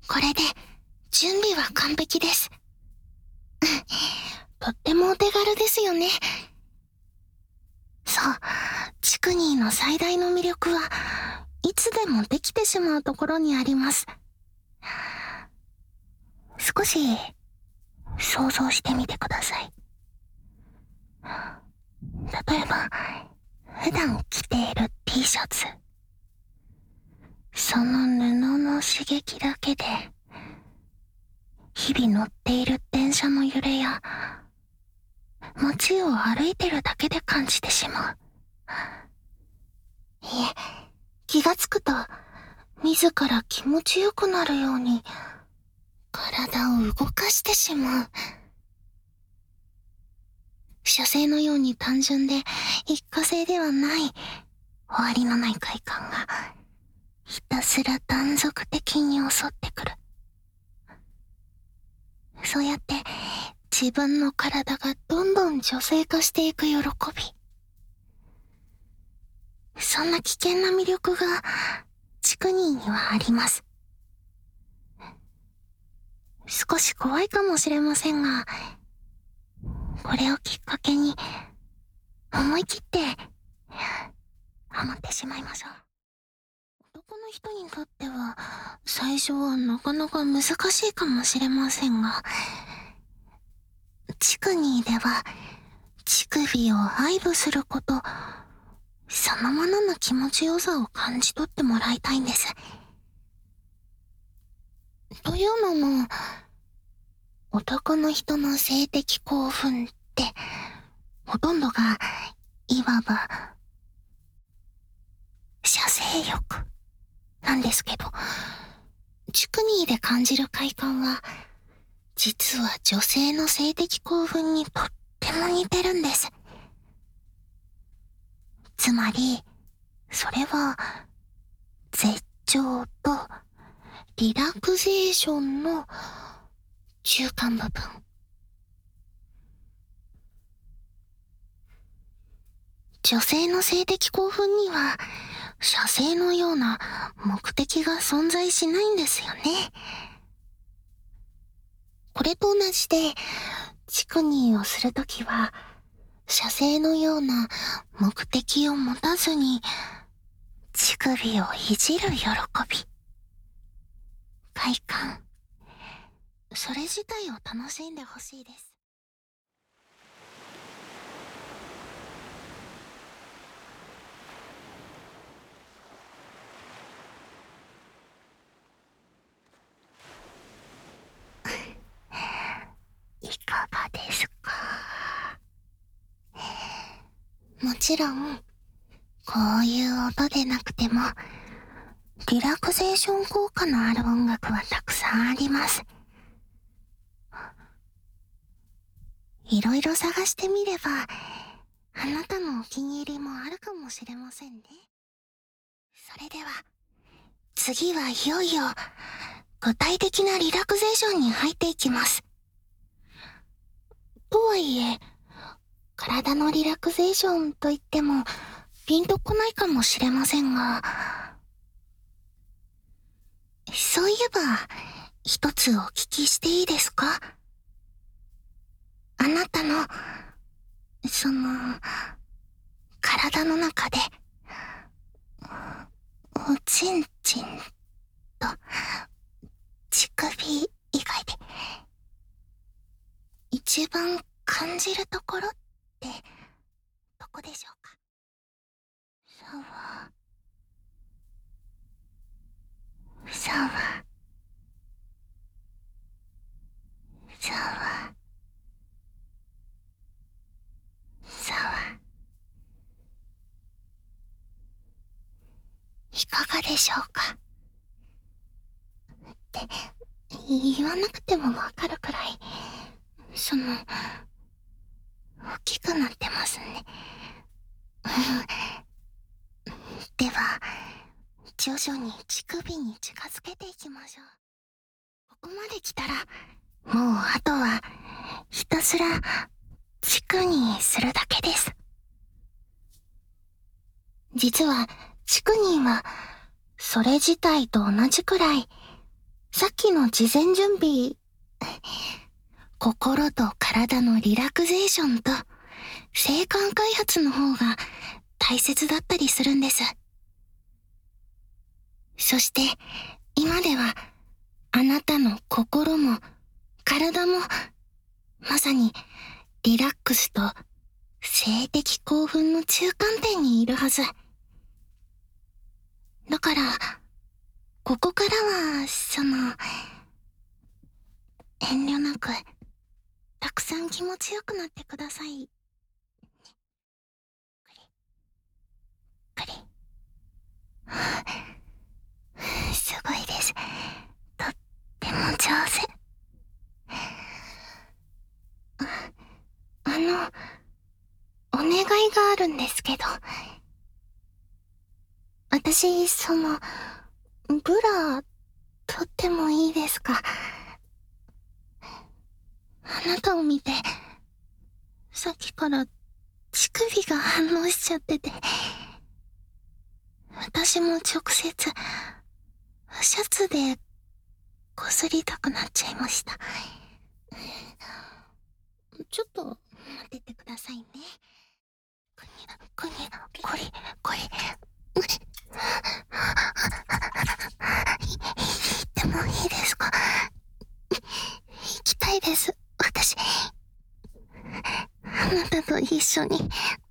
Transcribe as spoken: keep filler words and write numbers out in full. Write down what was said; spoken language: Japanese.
これで準備は完璧です。とってもお手軽ですよね。そう、チクニーの最大の魅力はいつでもできてしまうところにあります。少し想像してみてください。例えば、普段着ている T シャツ。その布の刺激だけで、日々乗っている電車の揺れや、街を歩いてるだけで感じてしまう。いえ、気がつくと、自ら気持ちよくなるように、体を動かしてしまう。射精のように単純で一過性ではない、終わりのない快感が、ひたすら断続的に襲ってくる。そうやって自分の体がどんどん女性化していく喜び。そんな危険な魅力がチクニーにはあります。少し怖いかもしれませんが、これをきっかけに思い切ってハマってしまいましょう。男の人にとっては最初はなかなか難しいかもしれませんが、チクニーでは乳首を愛撫することそのものの気持ちよさを感じ取ってもらいたいんです。というのも、男の人の性的興奮ってほとんどがいわば射精欲なんですけど、チクニーで感じる快感は実は女性の性的興奮にとっても似てるんです。つまりそれは絶頂とリラクゼーションの中間部分。女性の性的興奮には射精のような目的が存在しないんですよね。これと同じで、チクニーをするときは射精のような目的を持たずに乳首をいじる喜び、快感、それ自体を楽しんでほしいです。いかがですか？もちろんこういう音でなくてもリラクゼーション効果のある音楽はたくさんあります。いろいろ探してみればあなたのお気に入りもあるかもしれませんね。それでは次はいよいよ具体的なリラクゼーションに入っていきます。とはいえ、体のリラクゼーションといってもピンとこないかもしれませんが、そういえば一つお聞きしていいですか？あなたのその体の中でおちんちんと乳首以外で一番感じるところってどこでしょうか？さわさわさわさわ、いかがでしょうかって言わなくてもわかるくらい、その大きくなってますね。では徐々に乳首に近づけていきましょう。ここまで来たらもうあとはひたすらチクニーするだけです。実はチクニーはそれ自体と同じくらいさっきの事前準備、心と体のリラクゼーションと性感開発の方が大切だったりするんです。そして今ではあなたの心も体もまさにリラックスと性的興奮の中間点にいるはず。だからここからはその遠慮なくたくさん気持ちよくなってください。くりくりすごいです。とっても上手。あ、あのお願いがあるんですけど、私そのブラ取ってもいいですか？あなたを見てさっきから乳首が反応しちゃってて、私も直接シャツでこすりたくなっちゃいました。ちょっと待っててくださいね。これこれこれ行ってもいいですか？行きたいです、私。あなたと一緒に